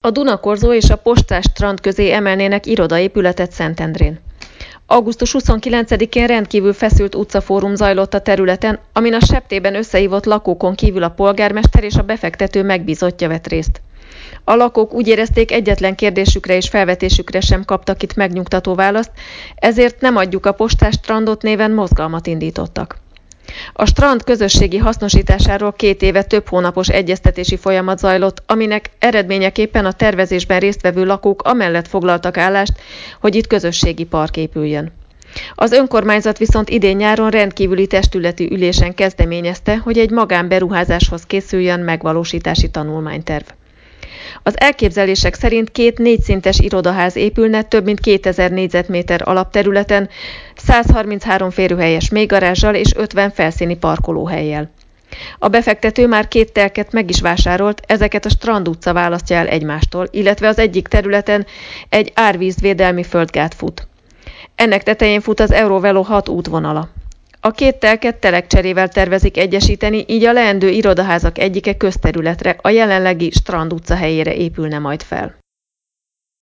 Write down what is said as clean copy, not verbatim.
A Dunakorzó és a Postás strand közé emelnének irodaépületet Szentendrén. Augusztus 29-én rendkívül feszült utcafórum zajlott a területen, amin a septében összehívott lakókon kívül a polgármester és a befektető megbízottja vett részt. A lakók úgy érezték, egyetlen kérdésükre és felvetésükre sem kaptak itt megnyugtató választ, ezért Nem adjuk a Postás strandot néven mozgalmat indítottak. A strand közösségi hasznosításáról 2 éve több hónapos egyeztetési folyamat zajlott, aminek eredményeképpen a tervezésben résztvevő lakók amellett foglaltak állást, hogy itt közösségi park épüljön. Az önkormányzat viszont idén nyáron rendkívüli testületi ülésen kezdeményezte, hogy egy magánberuházáshoz készüljön megvalósítási tanulmányterv. Az elképzelések szerint 2 4-szintes irodaház épülne több mint 2000 négyzetméter alapterületen, 133 férőhelyes mélygarázsal és 50 felszíni parkolóhellyel. A befektető már 2 telket meg is vásárolt, ezeket a Strand utca választja el egymástól, illetve az egyik területen egy árvízvédelmi földgát fut. Ennek tetején fut az Eurovelo 6 útvonala. A 2 telket telekcserével tervezik egyesíteni, így a leendő irodaházak egyike közterületre, a jelenlegi Strand utca helyére épülne majd fel.